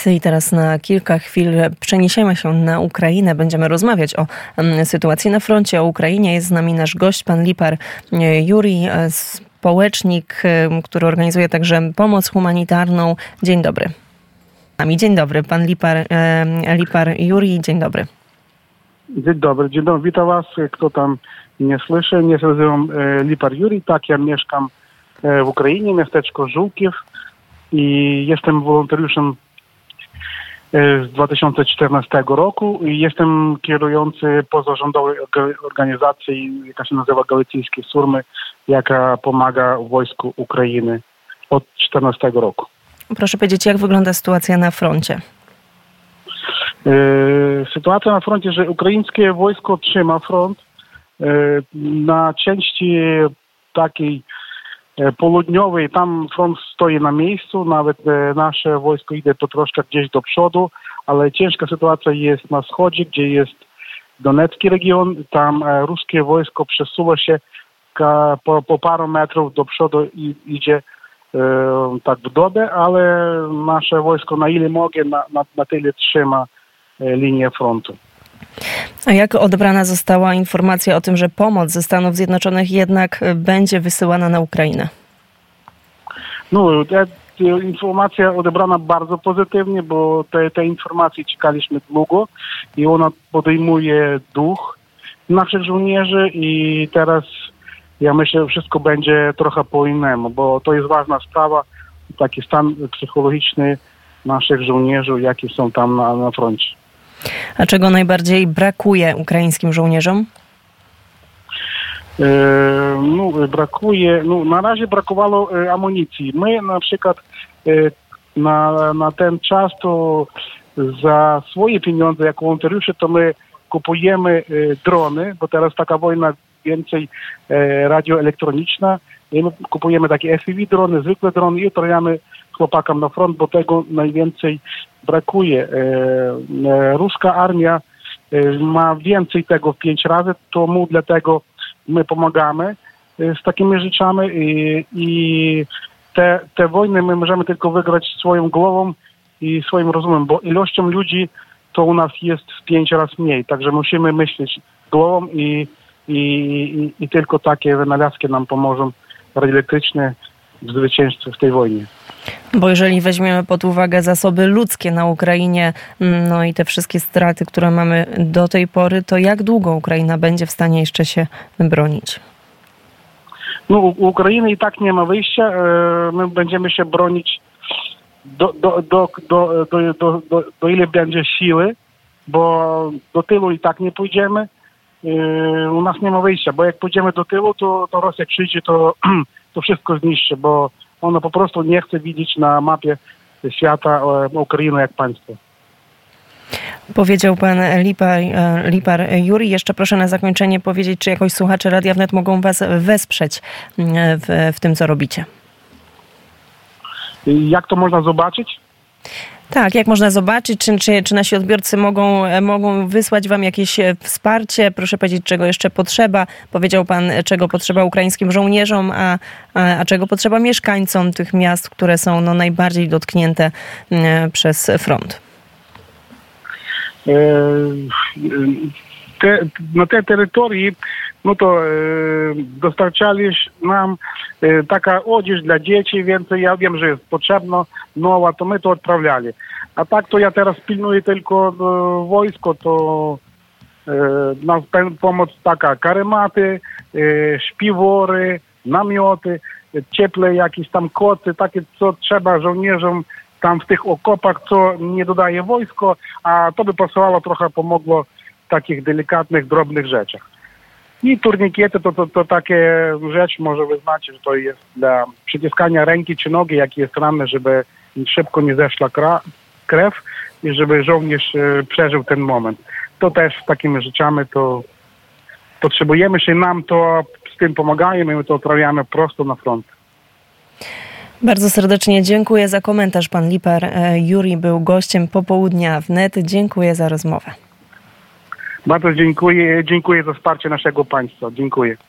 I teraz na kilka chwil przeniesiemy się na Ukrainę. Będziemy rozmawiać o sytuacji na froncie, o Ukrainie. Jest z nami nasz gość, pan Lipar Juri, społecznik, który organizuje także pomoc humanitarną. Dzień dobry. Dzień dobry, pan Lipar Juri. Dzień dobry. Dzień dobry, witam was, kto tam nie słyszy. Ja się nazywam Lipar Juri, tak, ja mieszkam w Ukrainie, miasteczko Żółkiew i jestem wolontariuszem z 2014 roku i jestem kierujący pozarządowej organizacji, jaka się nazywa Galicyjskie Surmy, jaka pomaga wojsku Ukrainy od 2014 roku. Proszę powiedzieć, jak wygląda sytuacja na froncie? Sytuacja na froncie, że ukraińskie wojsko trzyma front. Na części takiej południowej, tam front stoi na miejscu, nawet nasze wojsko idzie to troszkę gdzieś do przodu, ale ciężka sytuacja jest na wschodzie, gdzie jest Donecki region, tam ruskie wojsko przesuwa się po parę metrów do przodu i idzie tak w dobę, ale nasze wojsko na ile mogę, na tyle trzyma linię frontu. A jak odebrana została informacja o tym, że pomoc ze Stanów Zjednoczonych jednak będzie wysyłana na Ukrainę? Informacja odebrana bardzo pozytywnie, bo te informacje czekaliśmy długo i ona podejmuje duch naszych żołnierzy i teraz ja myślę, że wszystko będzie trochę po innemu, bo to jest ważna sprawa, taki stan psychologiczny naszych żołnierzy, jakie są tam na froncie. A czego najbardziej brakuje ukraińskim żołnierzom? Na razie brakowało amunicji. My na przykład na ten czas to za swoje pieniądze jako wolontariusze to my kupujemy drony, bo teraz taka wojna więcej radioelektroniczna i my kupujemy takie FPV drony, zwykłe drony i odprawiamy chłopakom na front, bo tego najwięcej brakuje. Ruska armia ma więcej tego w 5 razy, to dlatego my pomagamy z takimi rzeczami i te wojny my możemy tylko wygrać swoją głową i swoim rozumem, bo ilością ludzi to u nas jest w 5 razy mniej, także musimy myśleć głową i tylko takie wynalazki nam pomożą radioelektryczne w zwycięstwie w tej wojnie. Bo jeżeli weźmiemy pod uwagę zasoby ludzkie na Ukrainie, no i te wszystkie straty, które mamy do tej pory, to jak długo Ukraina będzie w stanie jeszcze się bronić? U Ukrainy i tak nie ma wyjścia. My będziemy się bronić do ile będzie siły, bo do tyłu i tak nie pójdziemy. U nas nie ma wyjścia, bo jak pójdziemy do tyłu, to Rosja przyjdzie, to wszystko zniszczy, bo ona po prostu nie chce widzieć na mapie świata Ukrainy jak państwo. Powiedział pan Lipar Juri. Jeszcze proszę na zakończenie powiedzieć, czy jakoś słuchacze Radia Wnet mogą was wesprzeć w tym, co robicie. Jak to można zobaczyć? Tak, jak można zobaczyć, czy nasi odbiorcy mogą wysłać wam jakieś wsparcie? Proszę powiedzieć, czego jeszcze potrzeba. Powiedział pan, czego potrzeba ukraińskim żołnierzom, a czego potrzeba mieszkańcom tych miast, które są najbardziej dotknięte przez front. Na tej terytorii dostarczali nam taka odzież dla dzieci, więcej ja wiem, że jest potrzebna nowa, to my to odprawiali. A tak to ja teraz pilnuję tylko wojsko, to nas pomoc taka karematy, śpiwory, namioty, cieple jakieś tam koty, takie co trzeba żołnierzom tam w tych okopach, co nie dodaje wojsko, a to by pasowało, trochę pomogło w takich delikatnych, drobnych rzeczach. I turnikiety to takie rzecz, może wy znacie, że to jest dla przyciskania ręki czy nogi, jak jest ranny, żeby szybko nie zeszła krew i żeby żołnierz przeżył ten moment. To też z takimi rzeczami to potrzebujemy się, nam to z tym pomagajemy, my to odprawiamy prosto na front. Bardzo serdecznie dziękuję za komentarz. Pan Lipar Juri był gościem Popołudnia Wnet. Dziękuję za rozmowę. Bardzo dziękuję za wsparcie naszego państwa. Dziękuję.